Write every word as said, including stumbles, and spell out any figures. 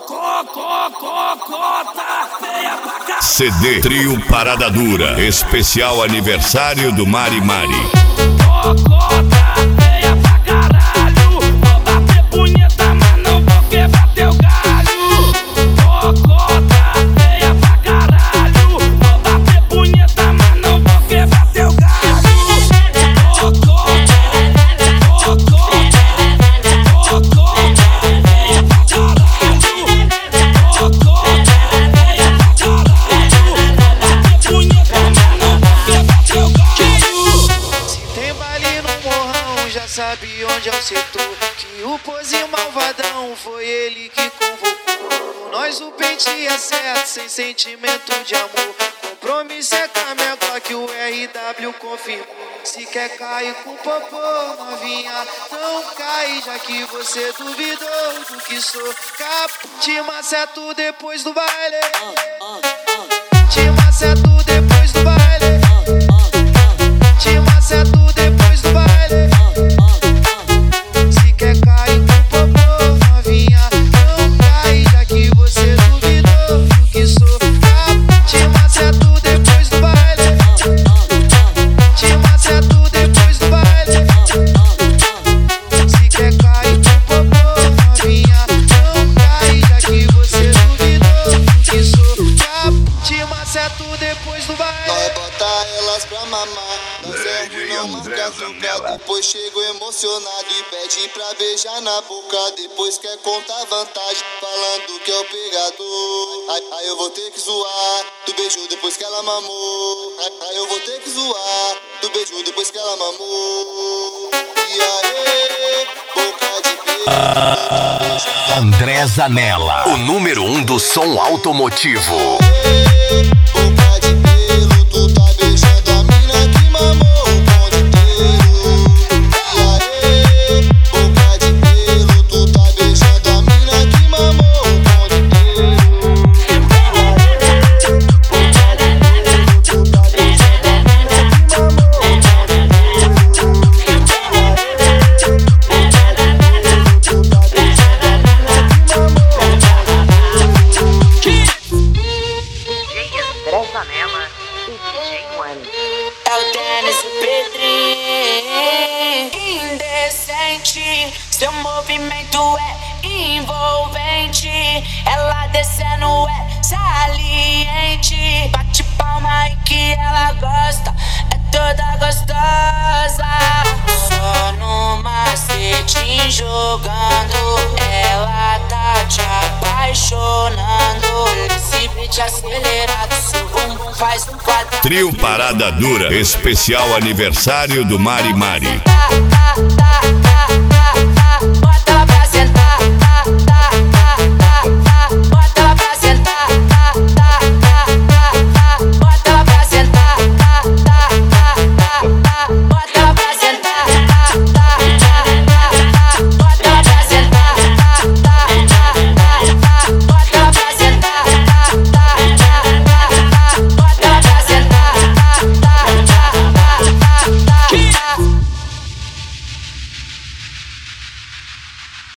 C D Trio Parada Dura, especial aniversário do Mari Mari. Sabe onde é o setor, que o pozinho malvadão foi ele que convocou. Nós o pente é certo, sem sentimento de amor. Compromisso é com a minha Glock, o R W confirmou. Se quer cair com popô, novinha, não cai, já que você duvidou do que sou. Capo, te maceto depois do baile. Te maceto depois do baile. Te maceto depois do baile. Depois chego emocionado e pede pra beijar na boca. Depois quer contar vantagem, falando que é o pegador. Aí, aí eu vou ter que zoar do beijo depois que ela mamou. Aí, aí eu vou ter que zoar do beijo depois que ela mamou. E aí, boca de beijo. Ah, André Zanella, o número um do som automotivo. Boca de pelo, tu tá beijando a mina que mamou. Seu movimento é envolvente, ela descendo é saliente. Bate palma e que ela gosta, é toda gostosa. Só no macete jogando, ela tá te apaixonando. Esse beat acelerado, seu bumbum faz um quadro. Trio Parada Dura, especial aniversário do Mari Mari. Tá, tá, tá.